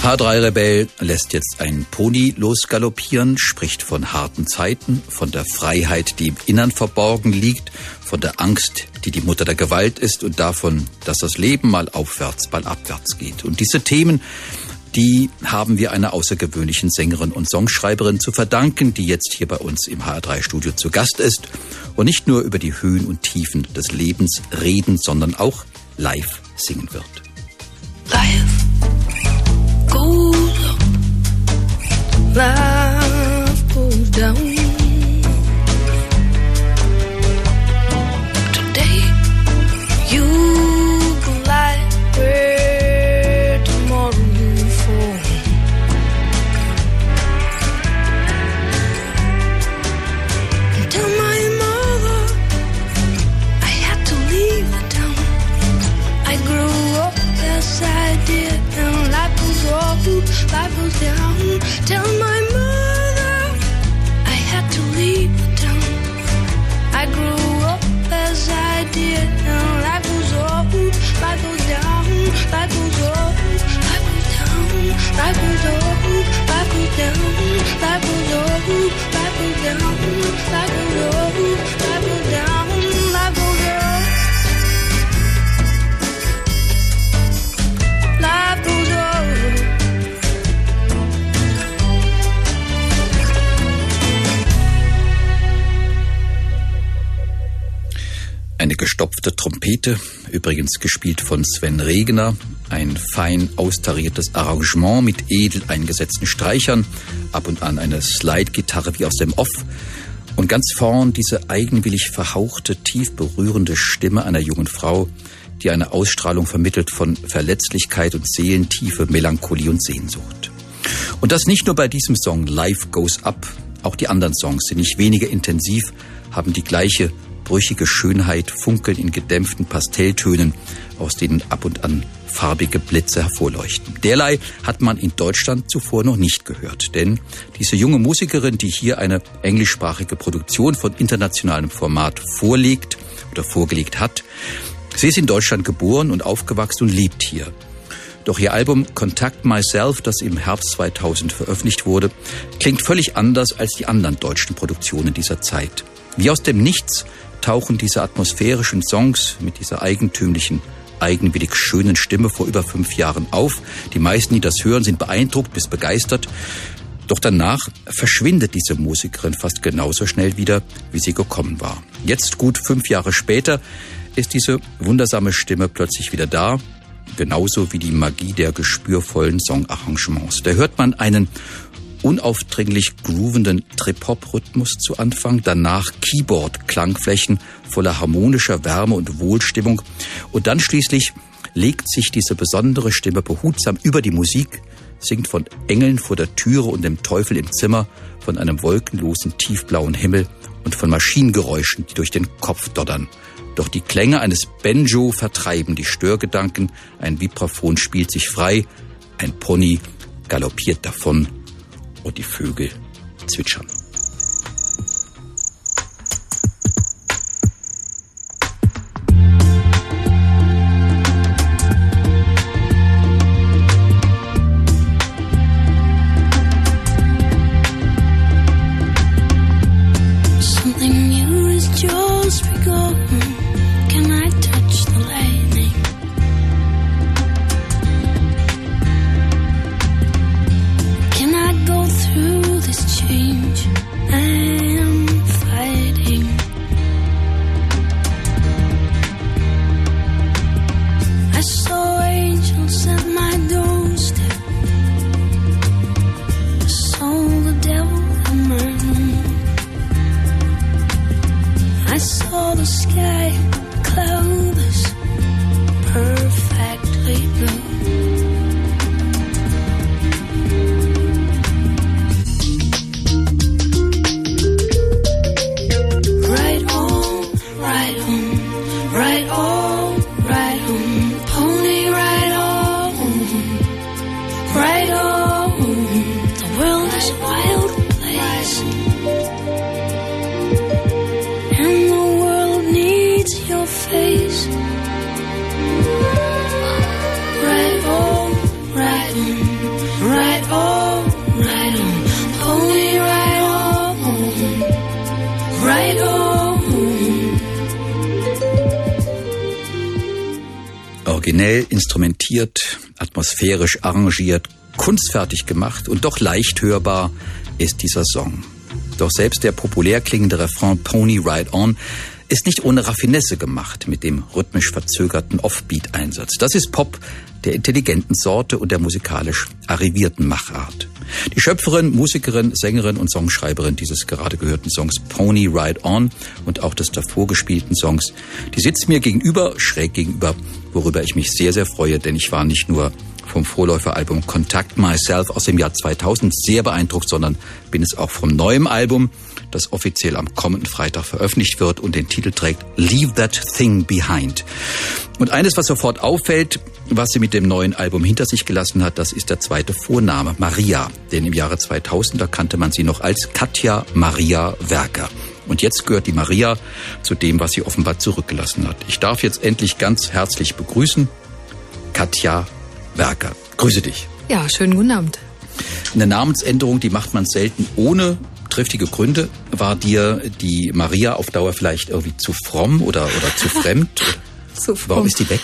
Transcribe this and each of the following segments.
H3-Rebell lässt jetzt einen Pony losgaloppieren, spricht von harten Zeiten, von der Freiheit, die im Innern verborgen liegt, von der Angst, die die Mutter der Gewalt ist und davon, dass das Leben mal aufwärts, mal abwärts geht. Und diese Themen, die haben wir einer außergewöhnlichen Sängerin und Songschreiberin zu verdanken, die jetzt hier bei uns im HR3-Studio zu Gast ist und nicht nur über die Höhen und Tiefen des Lebens reden, sondern auch live singen wird. Life goes up, life goes down. Today you lie where tomorrow you fall. And tell my mother I had to leave the town. I grew up as I did, and life goes up, life goes down. Tell my mother I had to leave the town. I grew up as I did, and life goes up, life goes down, life goes up, life goes down, life goes up, life goes down, life goes up, life goes down, life goes up, life goes down, life goes up. Life goes on. Eine gestopfte Trompete, übrigens gespielt von Sven Regner, ein fein austariertes Arrangement mit edel eingesetzten Streichern, ab und an eine Slide-Gitarre wie aus dem Off und ganz vorn diese eigenwillig verhauchte, tief berührende Stimme einer jungen Frau, die eine Ausstrahlung vermittelt von Verletzlichkeit und Seelentiefe, Melancholie und Sehnsucht. Und das nicht nur bei diesem Song Life Goes Up, auch die anderen Songs sind nicht weniger intensiv, haben die gleiche brüchige Schönheit, funkeln in gedämpften Pastelltönen, aus denen ab und an farbige Blitze hervorleuchten. Derlei hat man in Deutschland zuvor noch nicht gehört, denn diese junge Musikerin, die hier eine englischsprachige Produktion von internationalem Format vorgelegt hat, sie ist in Deutschland geboren und aufgewachsen und lebt hier. Doch ihr Album Contact Myself, das im Herbst 2000 veröffentlicht wurde, klingt völlig anders als die anderen deutschen Produktionen dieser Zeit. Wie aus dem Nichts tauchen diese atmosphärischen Songs mit dieser eigentümlichen, eigenwillig schönen Stimme vor über 5 Jahren auf. Die meisten, die das hören, sind beeindruckt bis begeistert. Doch danach verschwindet diese Musikerin fast genauso schnell wieder, wie sie gekommen war. Jetzt, gut 5 Jahre später, ist diese wundersame Stimme plötzlich wieder da, genauso wie die Magie der gespürvollen Songarrangements. Da hört man einen unaufdringlich groovenden Trip-Hop-Rhythmus zu Anfang, danach Keyboard-Klangflächen voller harmonischer Wärme und Wohlstimmung und dann schließlich legt sich diese besondere Stimme behutsam über die Musik, singt von Engeln vor der Türe und dem Teufel im Zimmer, von einem wolkenlosen tiefblauen Himmel und von Maschinengeräuschen, die durch den Kopf doddern. Doch die Klänge eines Banjo vertreiben die Störgedanken, ein Vibraphon spielt sich frei, ein Pony galoppiert davon und die Vögel zwitschern. Something new is just begun. Can I touch the lightning? Can I go through this change? Originell instrumentiert, atmosphärisch arrangiert, kunstfertig gemacht und doch leicht hörbar ist dieser Song. Doch selbst der populär klingende Refrain Pony Ride On ist nicht ohne Raffinesse gemacht mit dem rhythmisch verzögerten Offbeat-Einsatz. Das ist Pop der intelligenten Sorte und der musikalisch arrivierten Machart. Die Schöpferin, Musikerin, Sängerin und Songschreiberin dieses gerade gehörten Songs Pony Ride On und auch des davor gespielten Songs, die sitzt mir gegenüber, schräg gegenüber, worüber ich mich sehr, sehr freue, denn ich war nicht nur vom Vorläuferalbum Contact Myself aus dem Jahr 2000 sehr beeindruckt, sondern bin es auch vom neuen Album, das offiziell am kommenden Freitag veröffentlicht wird und den Titel trägt Leave That Thing Behind. Und eines, was sofort auffällt, was sie mit dem neuen Album hinter sich gelassen hat, das ist der zweite Vorname, Maria. Denn im Jahre 2000 erkannte man sie noch als Katja Maria Werker. Und jetzt gehört die Maria zu dem, was sie offenbar zurückgelassen hat. Ich darf jetzt endlich ganz herzlich begrüßen, Katja Werker. Grüße dich. Ja, schönen guten Abend. Eine Namensänderung, die macht man selten ohne triftige Gründe. War dir die Maria auf Dauer vielleicht irgendwie zu fromm oder zu fremd? Zu fromm. Warum ist die weg?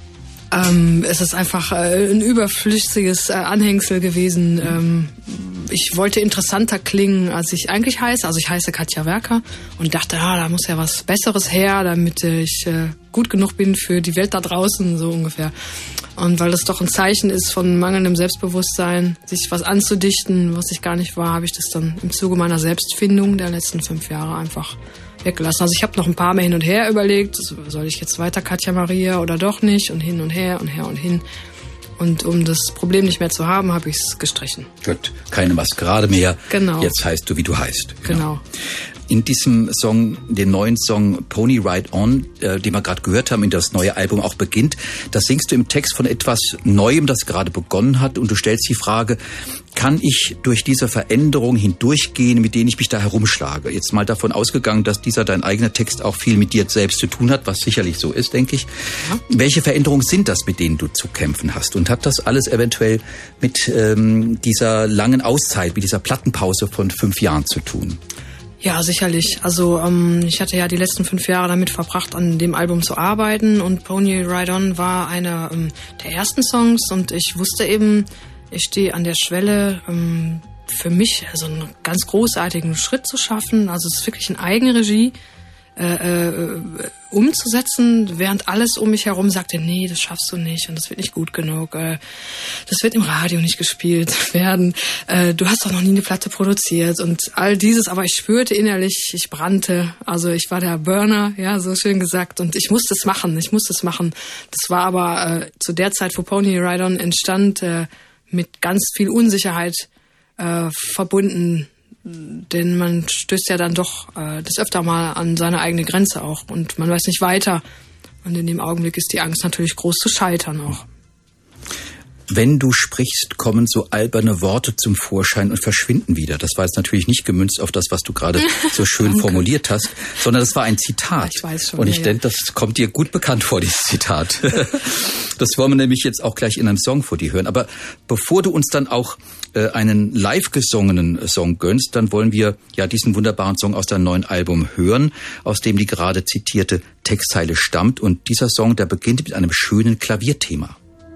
Es ist einfach ein überflüssiges Anhängsel gewesen. Ich wollte interessanter klingen, als ich eigentlich heiße. Also ich heiße Katja Werker und dachte, da muss ja was Besseres her, damit ich gut genug bin für die Welt da draußen, so ungefähr. Und weil das doch ein Zeichen ist von mangelndem Selbstbewusstsein, sich was anzudichten, was ich gar nicht war, habe ich das dann im Zuge meiner Selbstfindung der letzten 5 Jahre einfach weggelassen. Also ich habe noch ein paar Mal hin und her überlegt, soll ich jetzt weiter Katja Maria oder doch nicht und hin und her und her und hin. Und um das Problem nicht mehr zu haben, habe ich es gestrichen. Gut, keine Maskerade mehr. Genau. Jetzt heißt du, wie du heißt. Genau. In diesem Song, den neuen Song Pony Ride On, den wir gerade gehört haben, in das neue Album auch beginnt, da singst du im Text von etwas Neuem, das gerade begonnen hat und du stellst die Frage, kann ich durch diese Veränderung hindurchgehen, mit denen ich mich da herumschlage? Jetzt mal davon ausgegangen, dass dieser dein eigener Text auch viel mit dir selbst zu tun hat, was sicherlich so ist, denke ich. Ja. Welche Veränderungen sind das, mit denen du zu kämpfen hast? Und hat das alles eventuell mit dieser langen Auszeit, mit dieser Plattenpause von 5 Jahren zu tun? Ja, sicherlich. Also ich hatte ja die letzten 5 Jahre damit verbracht, an dem Album zu arbeiten und Pony Ride On war einer der ersten Songs und ich wusste eben, ich stehe an der Schwelle, für mich also einen ganz großartigen Schritt zu schaffen. Also es ist wirklich in Eigenregie umzusetzen, während alles um mich herum sagte, nee, das schaffst du nicht und das wird nicht gut genug, das wird im Radio nicht gespielt werden, du hast doch noch nie eine Platte produziert und all dieses, aber ich spürte innerlich, ich brannte, also ich war der Burner, ja, so schön gesagt und ich musste es machen. Das war aber zu der Zeit, wo Pony Ride On entstand, mit ganz viel Unsicherheit verbunden, denn man stößt ja dann doch das öfter mal an seine eigene Grenze auch und man weiß nicht weiter. Und in dem Augenblick ist die Angst natürlich groß zu scheitern auch. Wenn du sprichst, kommen so alberne Worte zum Vorschein und verschwinden wieder. Das war jetzt natürlich nicht gemünzt auf das, was du gerade so schön formuliert hast, sondern das war ein Zitat. Ich weiß schon, und ich denke, das kommt dir gut bekannt vor, dieses Zitat. Das wollen wir nämlich jetzt auch gleich in einem Song vor dir hören. Aber bevor du uns dann auch einen live gesungenen Song gönnst, dann wollen wir ja diesen wunderbaren Song aus deinem neuen Album hören, aus dem die gerade zitierte Textzeile stammt. Und dieser Song, der beginnt mit einem schönen Klavierthema.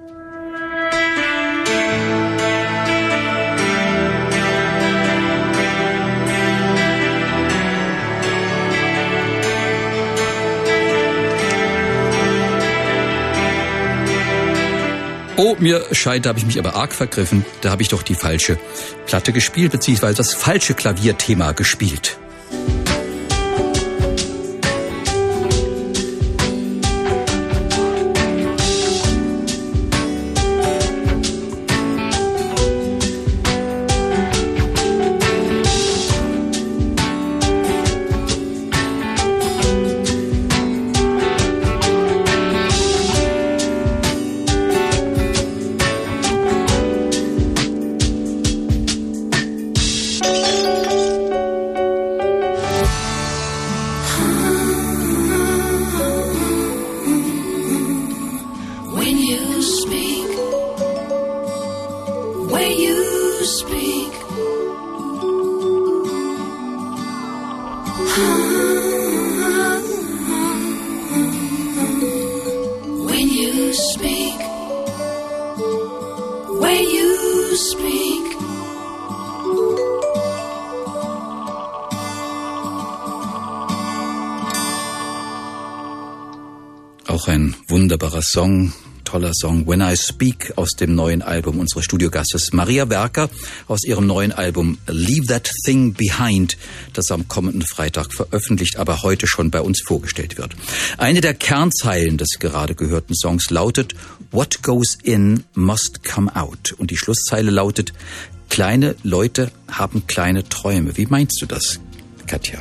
Oh, mir scheint, da habe ich mich aber arg vergriffen. Da habe ich doch die falsche Platte gespielt, beziehungsweise das falsche Klavierthema gespielt. to speak. Auch ein wunderbarer Song, toller Song, When I Speak, aus dem neuen Album unseres Studiogastes Maria Werker, aus ihrem neuen Album Leave That Thing Behind, das am kommenden Freitag veröffentlicht, aber heute schon bei uns vorgestellt wird. Eine der Kernzeilen des gerade gehörten Songs lautet, What goes in must come out. Und die Schlusszeile lautet, kleine Leute haben kleine Träume. Wie meinst du das, Katja?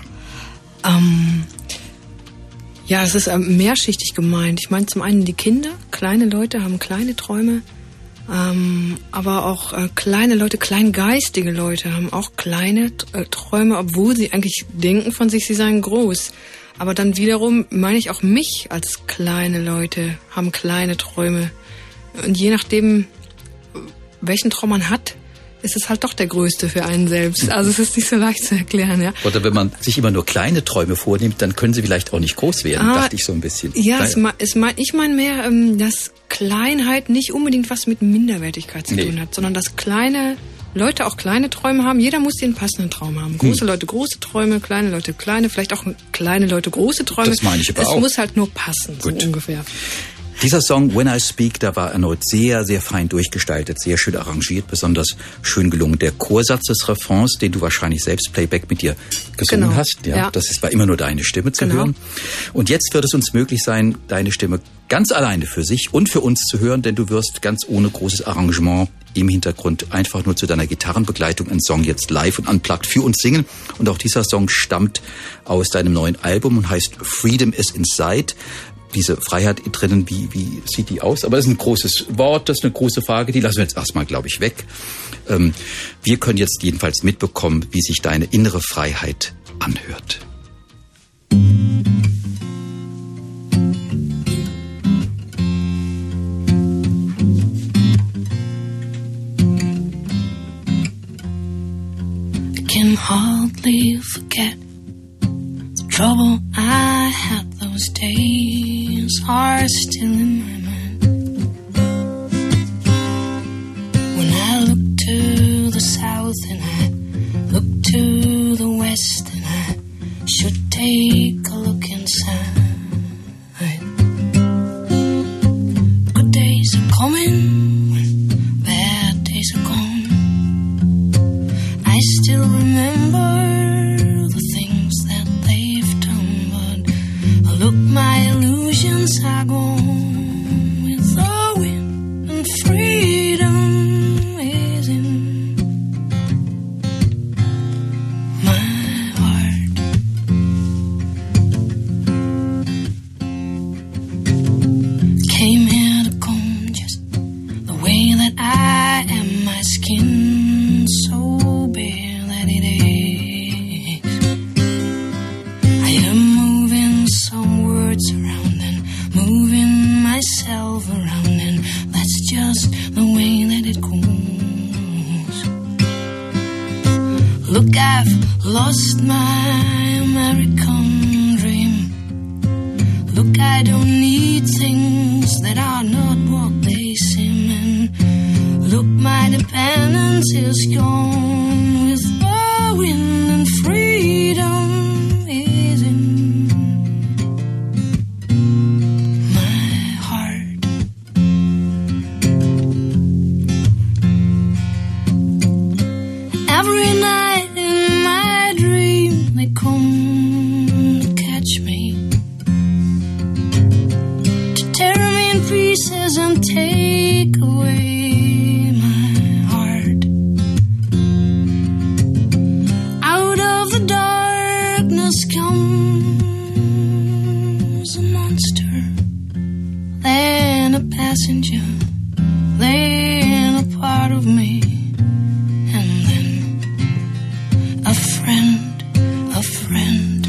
Ja, es ist mehrschichtig gemeint. Ich meine zum einen die Kinder, kleine Leute haben kleine Träume, aber auch kleine Leute, kleingeistige Leute haben auch kleine Träume, obwohl sie eigentlich denken von sich, sie seien groß. Aber dann wiederum meine ich auch mich als kleine Leute haben kleine Träume. Und je nachdem, welchen Traum man hat, ist es halt doch der größte für einen selbst. Also es ist nicht so leicht zu erklären, ja. Oder wenn man sich immer nur kleine Träume vornimmt, dann können sie vielleicht auch nicht groß werden, dachte ich so ein bisschen. Ja, ich meine mehr, dass Kleinheit nicht unbedingt was mit Minderwertigkeit zu tun hat, sondern dass kleine Leute auch kleine Träume haben. Jeder muss den passenden Traum haben. Große Leute große Träume, kleine Leute kleine, vielleicht auch kleine Leute große Träume. Das meine ich aber auch. Es muss halt nur passen, so ungefähr. Dieser Song When I Speak, da war erneut sehr, sehr fein durchgestaltet, sehr schön arrangiert, besonders schön gelungen. Der Chorsatz des Refrains, den du wahrscheinlich selbst Playback mit dir gesungen hast, ja. Das war immer nur deine Stimme zu hören. Und jetzt wird es uns möglich sein, deine Stimme ganz alleine für sich und für uns zu hören, denn du wirst ganz ohne großes Arrangement im Hintergrund einfach nur zu deiner Gitarrenbegleitung einen Song jetzt live und unplugged für uns singen. Und auch dieser Song stammt aus deinem neuen Album und heißt Freedom is Inside. Diese Freiheit drinnen, wie sieht die aus? Aber das ist ein großes Wort, das ist eine große Frage, die lassen wir jetzt erstmal, glaube ich, weg. Wir können jetzt jedenfalls mitbekommen, wie sich deine innere Freiheit anhört. I can hardly forget the trouble I had those days are still in my mind. When I look to the south and I look to the west and I should take a look inside. Good days are coming when bad days are gone. I still remember look, my illusions are gone with the wind, and freedom is in my heart. Came here to come just the way that I am, my skin so bare that it aches. I am some words around and moving myself around, and that's just the way that it goes. Look, I've lost my American dream. Look, I don't need things that are not what they seem, and look, my dependence is gone with the wind, and freedom is in every night in my dream they come to catch me, to tear me in pieces and take away my heart. Out of the darkness comes a monster, then a passenger, then a part of me. A friend.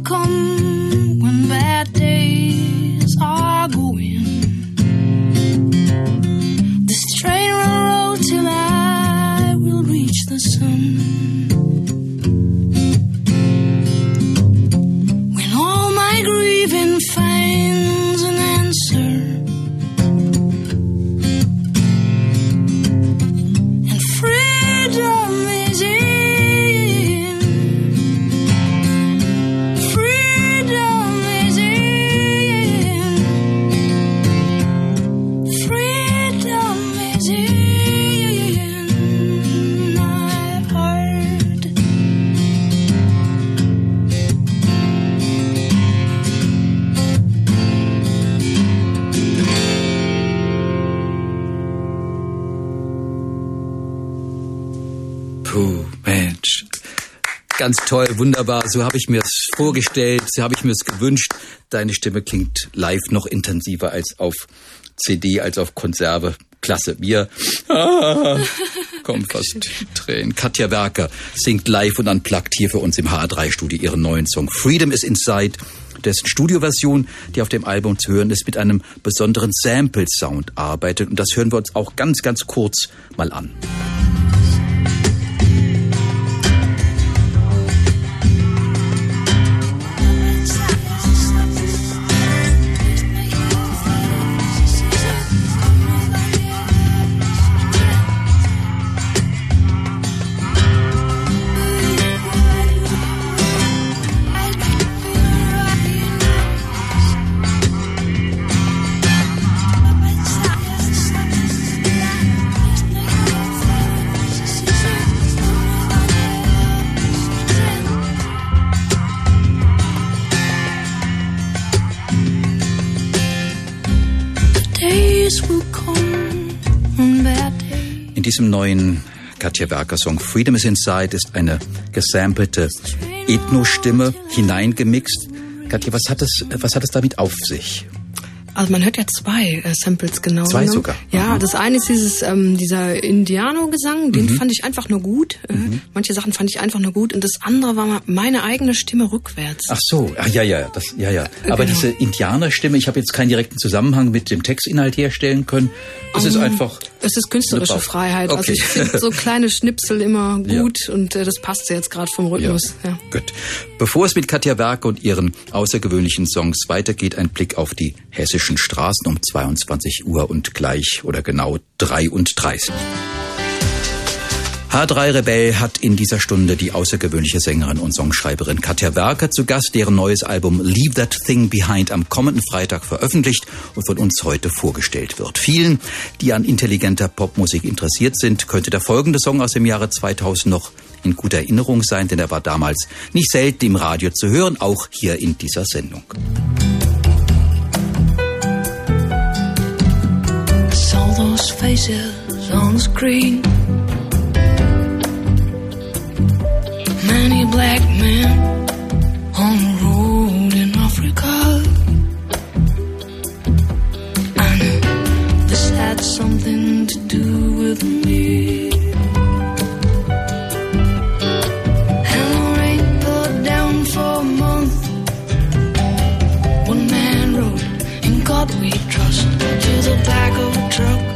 come when bad days are going. This train will roll till I will reach the sun. When all my grieving finds an answer, and freedom is in, freedom is in, freedom is in my heart. Puh, Mensch. Ganz toll, wunderbar. So habe ich mir es vorgestellt, so habe ich mir es gewünscht. Deine Stimme klingt live noch intensiver als auf CD, als auf Konserve. Klasse. Wir kommen fast Tränen. Katja Werker singt live und unplugged hier für uns im HR3-Studio ihren neuen Song Freedom is Inside, dessen Studioversion, die auf dem Album zu hören ist, mit einem besonderen Sample-Sound arbeitet. Und das hören wir uns auch ganz, ganz kurz mal an. In diesem neuen Katja Werker-Song Freedom is Inside ist eine gesampelte Ethno-Stimme hineingemixt. Katja, was hat es damit auf sich? Also man hört ja zwei Samples genau. Zwei sogar? Ja, das eine ist dieser Indiano-Gesang, den fand ich einfach nur gut. Manche Sachen fand ich einfach nur gut. Und das andere war meine eigene Stimme rückwärts. Ach so, ja. Aber Genau. diese Indianerstimme, ich habe jetzt keinen direkten Zusammenhang mit dem Textinhalt herstellen können. Es ist einfach... Es ist künstlerische Super. Freiheit. Okay. Also ich finde so kleine Schnipsel immer gut und das passt ja jetzt gerade vom Rhythmus. Ja. Gut. Bevor es mit Katja Werker und ihren außergewöhnlichen Songs weitergeht, ein Blick auf die hessischen Straßen um 22 Uhr und gleich oder genau 33. H3 Rebell hat in dieser Stunde die außergewöhnliche Sängerin und Songschreiberin Katja Werker zu Gast, deren neues Album Leave That Thing Behind am kommenden Freitag veröffentlicht und von uns heute vorgestellt wird. Vielen, die an intelligenter Popmusik interessiert sind, könnte der folgende Song aus dem Jahre 2000 noch in guter Erinnerung sein, denn er war damals nicht selten im Radio zu hören, auch hier in dieser Sendung. I saw those faces on the screen. Many black men on the road in Africa. I knew this had something to do with me. And the rain poured down for a month. One man rode, in God we trust, to the back of a truck.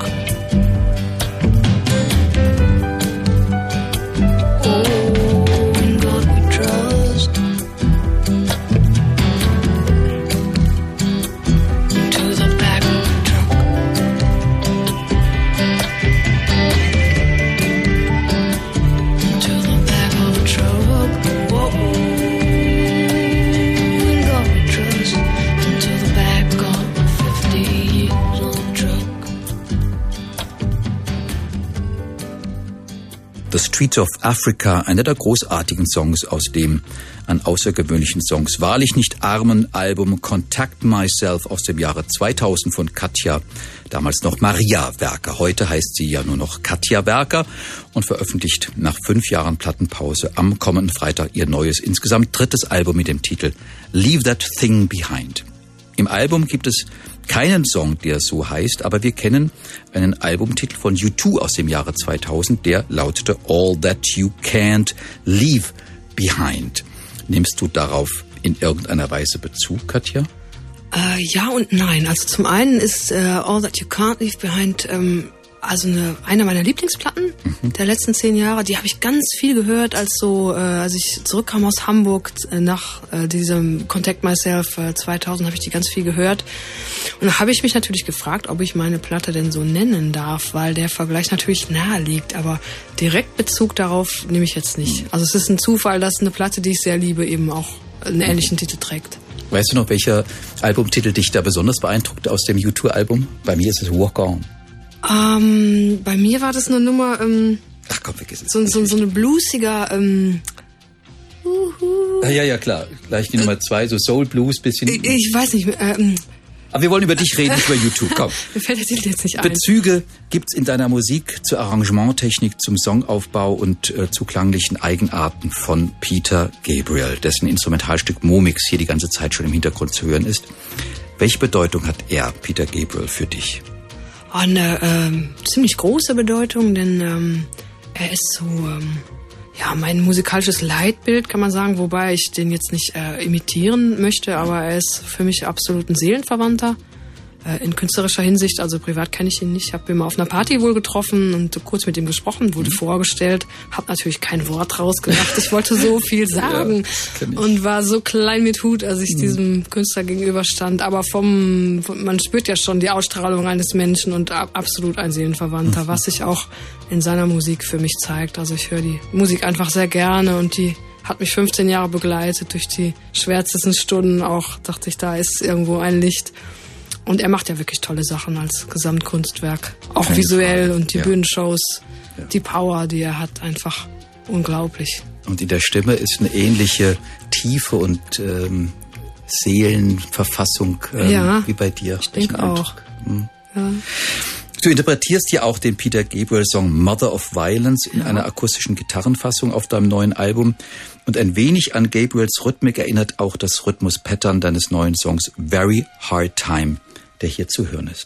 The Streets of Africa, einer der großartigen Songs aus dem an außergewöhnlichen Songs wahrlich nicht armen Album Contact Myself aus dem Jahre 2000 von Katja, damals noch Maria Werker. Heute heißt sie ja nur noch Katja Werker und veröffentlicht nach 5 Jahren Plattenpause am kommenden Freitag ihr neues, insgesamt 3. Album mit dem Titel Leave That Thing Behind. Im Album gibt es keinen Song, der so heißt, aber wir kennen einen Albumtitel von U2 aus dem Jahre 2000, der lautete All That You Can't Leave Behind. Nimmst du darauf in irgendeiner Weise Bezug, Katja? Ja und nein. Also zum einen ist All That You Can't Leave Behind eine meiner Lieblingsplatten der letzten 10 Jahre. Die habe ich ganz viel gehört, als ich zurückkam aus Hamburg nach diesem Contact Myself 2000, habe ich die ganz viel gehört. Und da habe ich mich natürlich gefragt, ob ich meine Platte denn so nennen darf, weil der Vergleich natürlich nahe liegt, aber direkt Bezug darauf nehme ich jetzt nicht. Also es ist ein Zufall, dass eine Platte, die ich sehr liebe, eben auch einen ähnlichen Titel trägt. Weißt du noch, welcher Albumtitel dich da besonders beeindruckt aus dem U2-Album? Bei mir ist es Walk On. Bei mir war das eine Nummer, ach komm, vergiss es. So eine bluesiger, Ja, klar. Gleich die Nummer 2, so Soul Blues, bisschen. Ich weiß nicht, Aber wir wollen über dich reden, nicht über YouTube. Komm. Mir fällt der Titel jetzt nicht ein. Bezüge gibt's in deiner Musik zur Arrangementtechnik, zum Songaufbau und zu klanglichen Eigenarten von Peter Gabriel, dessen Instrumentalstück Momix hier die ganze Zeit schon im Hintergrund zu hören ist. Welche Bedeutung hat Peter Gabriel, für dich? Eine ziemlich große Bedeutung, denn er ist so mein musikalisches Leitbild, kann man sagen, wobei ich den jetzt nicht imitieren möchte, aber er ist für mich absolut ein Seelenverwandter. In künstlerischer Hinsicht, also privat kenne ich ihn nicht. Ich habe ihn mal auf einer Party wohl getroffen und kurz mit ihm gesprochen, wurde vorgestellt, habe natürlich kein Wort rausgemacht. Ich wollte so viel sagen und war so klein mit Hut, als ich diesem Künstler gegenüberstand. Aber man spürt ja schon die Ausstrahlung eines Menschen und absolut ein Seelenverwandter, was sich auch in seiner Musik für mich zeigt. Also ich höre die Musik einfach sehr gerne und die hat mich 15 Jahre begleitet durch die schwärzesten Stunden. Auch dachte ich, da ist irgendwo ein Licht. Und er macht ja wirklich tolle Sachen als Gesamtkunstwerk. Auch keine visuell Frage. Und die Bühnenshows, die Power, die er hat, einfach unglaublich. Und in der Stimme ist eine ähnliche Tiefe und Seelenverfassung wie bei dir. Ich denke auch. Ja. Du interpretierst ja auch den Peter Gabriel-Song Mother of Violence in einer akustischen Gitarrenfassung auf deinem neuen Album. Und ein wenig an Gabriels Rhythmik erinnert auch das Rhythmus-Pattern deines neuen Songs Very Hard Time, der hier zu hören ist.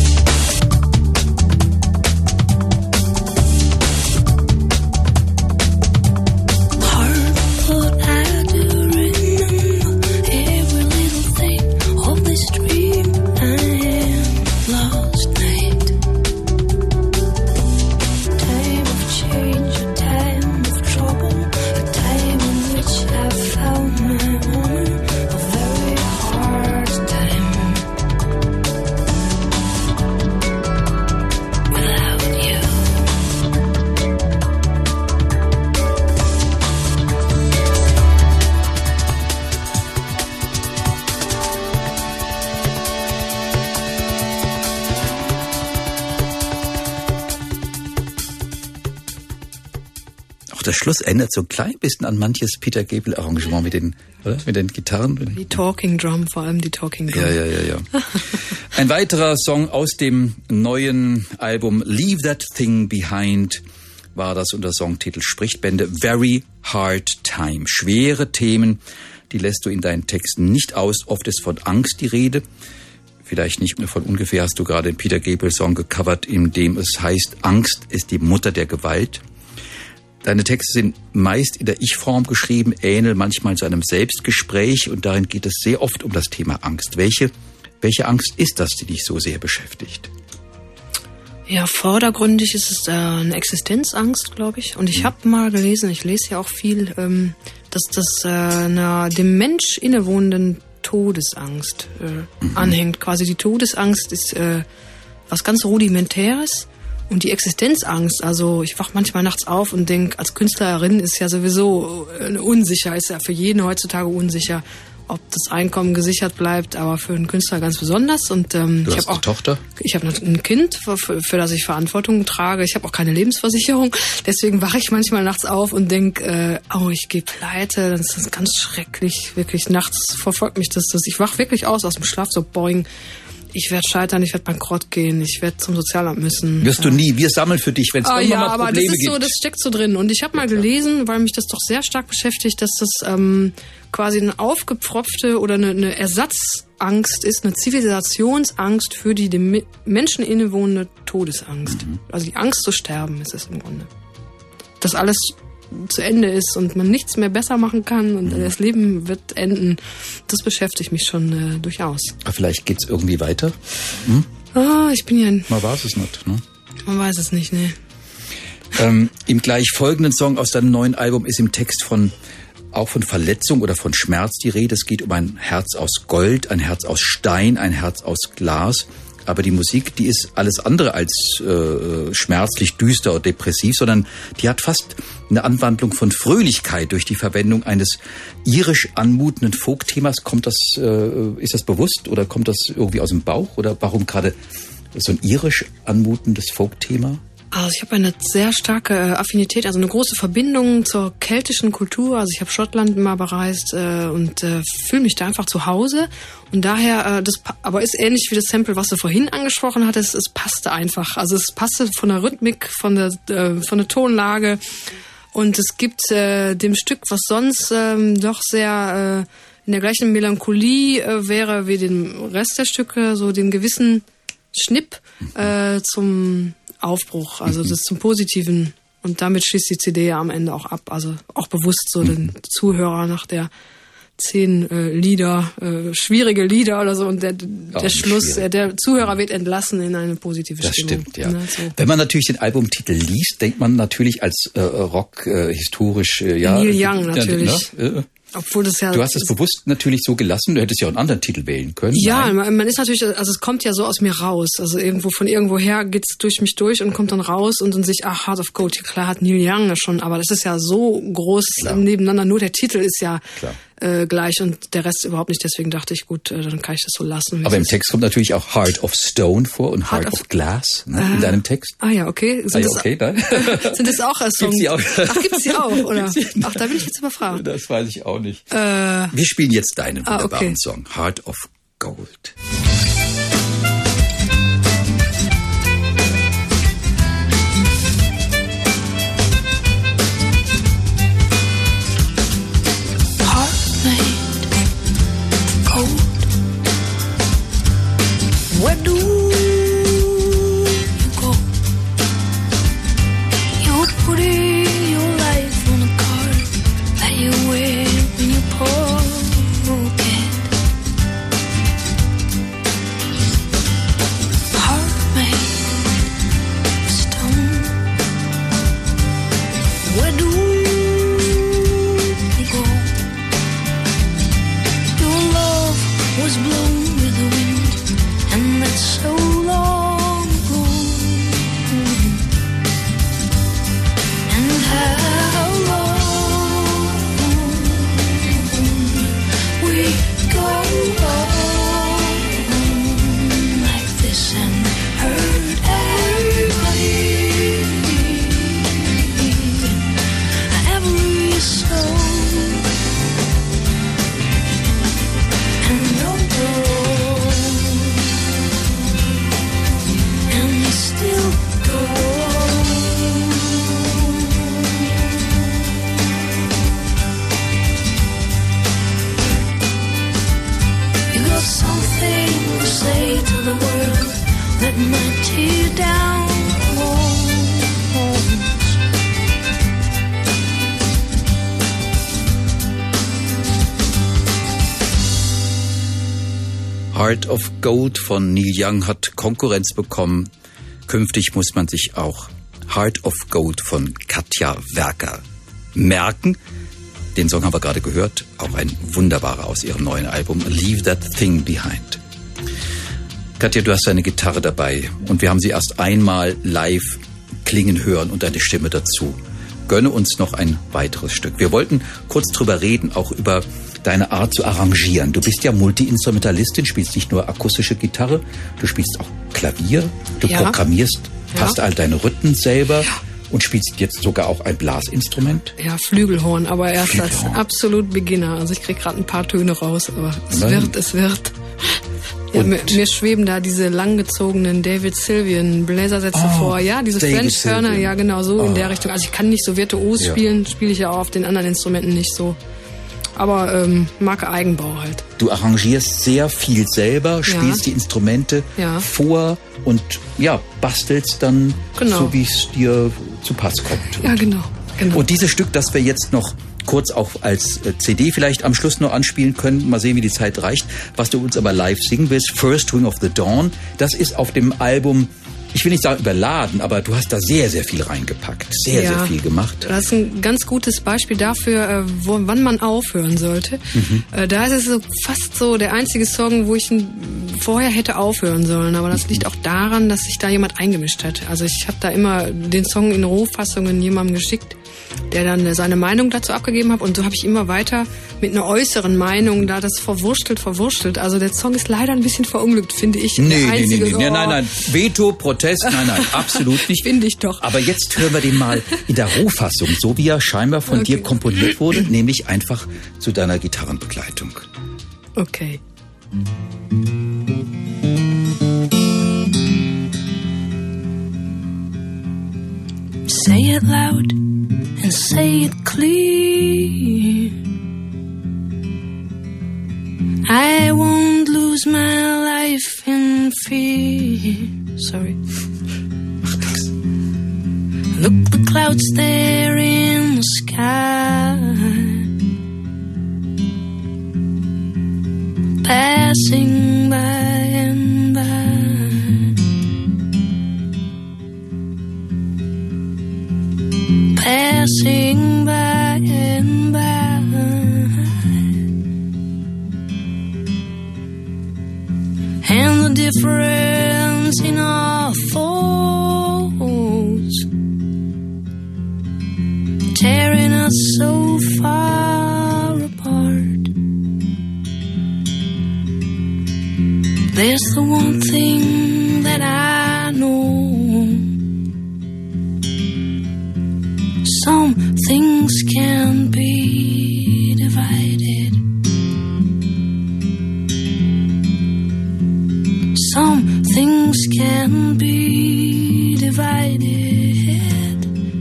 Der Schluss ändert so ein klein bisschen an manches Peter Gabriel-Arrangement mit den Gitarren. Die Talking Drum, vor allem die Talking Drum. Ja. Ein weiterer Song aus dem neuen Album Leave That Thing Behind war das unter Songtitel Sprichbände Very Hard Time. Schwere Themen, die lässt du in deinen Texten nicht aus. Oft ist von Angst die Rede. Vielleicht nicht von ungefähr hast du gerade den Peter Gabriel-Song gecovert, in dem es heißt, Angst ist die Mutter der Gewalt. Deine Texte sind meist in der Ich-Form geschrieben, ähneln manchmal zu einem Selbstgespräch und darin geht es sehr oft um das Thema Angst. Welche Angst ist das, die dich so sehr beschäftigt? Ja, vordergründig ist es eine Existenzangst, glaube ich. Und ich habe mal gelesen, ich lese ja auch viel, dass das einer dem Mensch innewohnenden Todesangst anhängt. Quasi die Todesangst ist was ganz Rudimentäres. Und die Existenzangst, also ich wach manchmal nachts auf und denke, als Künstlerin ist ja sowieso unsicher, ist ja für jeden heutzutage unsicher, ob das Einkommen gesichert bleibt, aber für einen Künstler ganz besonders. Und du hast eine Tochter? Ich habe ein Kind, für das ich Verantwortung trage. Ich habe auch keine Lebensversicherung. Deswegen wache ich manchmal nachts auf und denke, ich gehe pleite. Das ist ganz schrecklich. Wirklich, nachts verfolgt mich das. Ich wach wirklich aus dem Schlaf, so boing. Ich werde scheitern, ich werde bankrott gehen, ich werde zum Sozialamt müssen. Wirst du nie, wir sammeln für dich, wenn es irgendwann mal Probleme gibt. Ja, aber das ist so, das steckt so drin. Und ich habe mal gelesen, weil mich das doch sehr stark beschäftigt, dass das quasi eine aufgepfropfte oder eine Ersatzangst ist, eine Zivilisationsangst für die dem Menschen innewohnende Todesangst. Also die Angst zu sterben ist es im Grunde. Das alles zu Ende ist und man nichts mehr besser machen kann und das Leben wird enden, das beschäftigt mich schon durchaus. Aber vielleicht geht's irgendwie weiter? Ich bin ja... Man weiß es nicht, ne? Man weiß es nicht, ne. Im gleich folgenden Song aus deinem neuen Album ist im Text auch von Verletzung oder von Schmerz die Rede. Es geht um ein Herz aus Gold, ein Herz aus Stein, ein Herz aus Glas. Aber die Musik, die ist alles andere als schmerzlich, düster oder depressiv, sondern die hat fast eine Anwandlung von Fröhlichkeit durch die Verwendung eines irisch anmutenden Folk-Themas. Ist das bewusst oder kommt das irgendwie aus dem Bauch? Oder warum gerade so ein irisch anmutendes Folk-Thema? Also ich habe eine sehr starke Affinität, also eine große Verbindung zur keltischen Kultur. Also ich habe Schottland mal bereist und fühle mich da einfach zu Hause. Und daher, aber ist ähnlich wie das Sample, was du vorhin angesprochen hattest, es passte einfach. Also es passte von der Rhythmik, von der Tonlage. Und es gibt dem Stück, was sonst doch sehr in der gleichen Melancholie wäre wie dem Rest der Stücke, so den gewissen Schnipp zum Aufbruch, also das zum Positiven. Und damit schließt die CD ja am Ende auch ab. Also auch bewusst so den Zuhörer nach der 10 Lieder, schwierige Lieder oder so und der Schluss, der Zuhörer wird entlassen in eine positive Stimmung. Das stimmt, ja. So. Wenn man natürlich den Albumtitel liest, denkt man natürlich als Rock historisch, Neil Young natürlich. Obwohl das ja... Du hast es bewusst natürlich so gelassen, du hättest ja auch einen anderen Titel wählen können. Ja, man ist natürlich, also es kommt ja so aus mir raus. Also von irgendwoher geht's durch mich durch und kommt dann raus und dann sich, Heart of Gold, klar hat Neil Young schon, aber das ist ja so groß nebeneinander, nur der Titel ist ja gleich und der Rest überhaupt nicht. Deswegen dachte ich, gut, dann kann ich das so lassen. Aber im Text kommt natürlich auch Heart of Stone vor und Heart of Glass in deinem Text. Ja, okay. Sind das auch Songs? Gibt's die auch? Gibt's die auch, oder? Ach, da bin ich jetzt überfragt. Das weiß ich auch nicht. Wir spielen jetzt deinen wunderbaren Song, Heart of Gold. Where do you go? You're putting your life on a card that you wear when you pocket. Heart made of stone. Where do you go? Your love was blown with the wind, and that's so long ago. And how long we go on like this and hurt everybody, every soul. And no still go. You got something to say to the world that might tear down walls. Heart of Gold von Neil Young hat Konkurrenz bekommen. Künftig muss man sich auch Heart of Gold von Katja Werker merken. Den Song haben wir gerade gehört. Auch ein wunderbarer aus ihrem neuen Album Leave That Thing Behind. Katja, du hast deine Gitarre dabei und wir haben sie erst einmal live klingen hören und deine Stimme dazu. Gönne uns noch ein weiteres Stück. Wir wollten kurz drüber reden, auch über deine Art zu arrangieren. Du bist ja Multi-Instrumentalistin, spielst nicht nur akustische Gitarre, du spielst auch Klavier, du programmierst fast all deine Rhythmen selber und spielst jetzt sogar auch ein Blasinstrument. Ja, Flügelhorn, aber erst als absolut Beginner. Also ich krieg gerade ein paar Töne raus, aber es wird. Ja, mir schweben da diese langgezogenen David Sylvian Bläsersätze vor. Ja, diese French Turner, ja genau, so in der Richtung. Also ich kann nicht so virtuos spielen, spiele ich ja auch auf den anderen Instrumenten nicht so. Aber mag Eigenbau halt. Du arrangierst sehr viel selber, spielst die Instrumente vor und bastelst dann so, wie es dir zu Pass kommt. Ja, genau. Genau. Und dieses Stück, das wir jetzt noch kurz auch als CD vielleicht am Schluss noch anspielen können, mal sehen, wie die Zeit reicht, was du uns aber live singen willst, First Wing of the Dawn, das ist auf dem Album, ich will nicht sagen überladen, aber du hast da sehr, sehr viel reingepackt, sehr viel gemacht. Das ist ein ganz gutes Beispiel dafür, wann man aufhören sollte. Da ist es so fast so der einzige Song, wo ich vorher hätte aufhören sollen, aber das liegt auch daran, dass sich da jemand eingemischt hat. Also ich habe da immer den Song in Rohfassungen jemandem geschickt, der dann seine Meinung dazu abgegeben hat, und so habe ich immer weiter mit einer äußeren Meinung da das verwurschtelt. Also der Song ist leider ein bisschen verunglückt, finde ich. Nee. Nein. Veto, Protest, nein, absolut nicht. Finde ich doch. Aber jetzt hören wir den mal in der Rohfassung, so wie er scheinbar von dir komponiert wurde, nämlich einfach zu deiner Gitarrenbegleitung. Okay. Say it loud and say it clear. I won't lose my life in fear. Sorry. Look, the clouds there in the sky, passing by and by. Passing by and by, and the difference in our thoughts tearing us so far apart. There's the one thing that I know. Some things can be divided. Some things can be divided.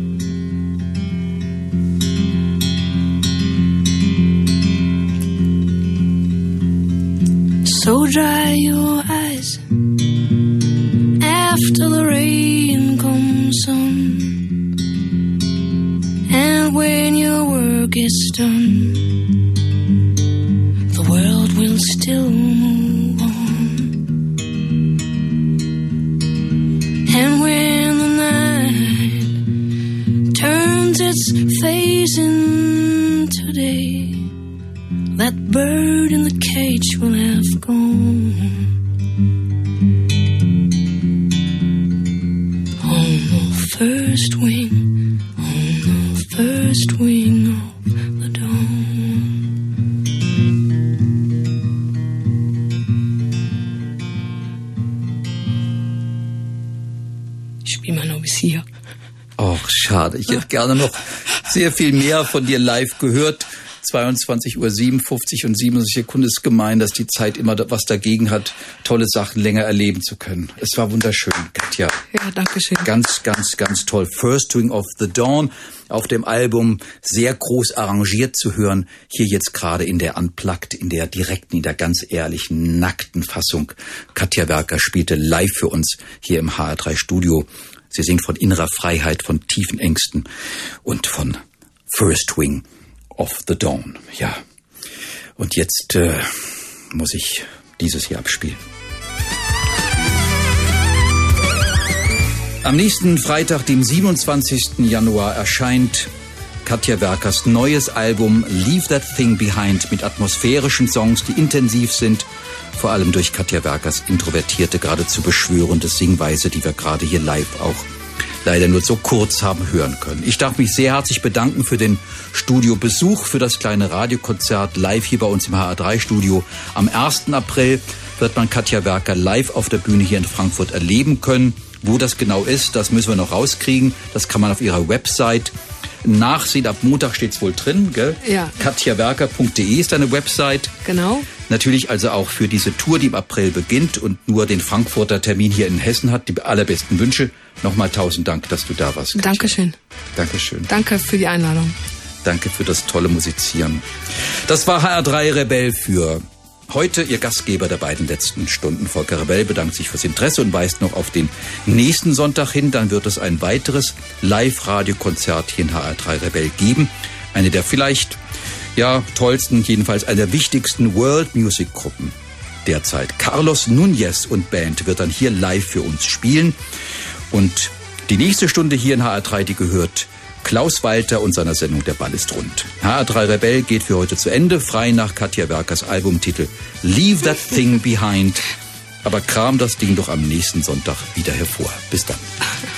So dry your eyes after the rain comes on. And when your work is done, the world will still move on. And when the night turns its face into day, that bird in the cage will have gone. On the first wing, first wing of the dawn. Ich spiele mal noch bis hier. Och, schade. Ich hätte gerne noch sehr viel mehr von dir live gehört. 22:57 und 77 Sekunden ist gemein, dass die Zeit immer was dagegen hat, tolle Sachen länger erleben zu können. Es war wunderschön, Katja. Ja, danke schön. Ganz, ganz, ganz toll. First Wing of the Dawn auf dem Album, sehr groß arrangiert zu hören. Hier jetzt gerade in der Unplugged, in der direkten, in der ganz ehrlichen, nackten Fassung. Katja Werker spielte live für uns hier im HR3 Studio. Sie singt von innerer Freiheit, von tiefen Ängsten und von First Wing of the Dawn, ja. Und jetzt muss ich dieses hier abspielen. Am nächsten Freitag, dem 27. Januar, erscheint Katja Werkers neues Album Leave That Thing Behind mit atmosphärischen Songs, die intensiv sind, vor allem durch Katja Werkers introvertierte, geradezu beschwörende Singweise, die wir gerade hier live auch leider nur so kurz haben hören können. Ich darf mich sehr herzlich bedanken für den Studiobesuch, für das kleine Radiokonzert live hier bei uns im HR3-Studio. Am 1. April wird man Katja Werker live auf der Bühne hier in Frankfurt erleben können. Wo das genau ist, das müssen wir noch rauskriegen. Das kann man auf ihrer Website nachsehen. Ab Montag steht's wohl drin, gell? Ja. katjawerker.de ist deine Website. Genau. Natürlich also auch für diese Tour, die im April beginnt und nur den Frankfurter Termin hier in Hessen hat. Die allerbesten Wünsche. Nochmal 1000 Dank, dass du da warst, Katja. Dankeschön. Dankeschön. Danke für die Einladung. Danke für das tolle Musizieren. Das war HR3 Rebell für Heute Ihr Gastgeber der beiden letzten Stunden, Volker Rebell, bedankt sich fürs Interesse und weist noch auf den nächsten Sonntag hin. Dann wird es ein weiteres Live-Radio-Konzert hier in HR3 Rebell geben. Eine der vielleicht tollsten, jedenfalls eine der wichtigsten World-Music-Gruppen derzeit. Carlos Núñez und Band wird dann hier live für uns spielen. Und die nächste Stunde hier in HR3, die gehört Klaus Walter und seiner Sendung Der Ball ist rund. HR3 Rebell geht für heute zu Ende, frei nach Katja Werkers Albumtitel Leave That Thing Behind. Aber kram das Ding doch am nächsten Sonntag wieder hervor. Bis dann.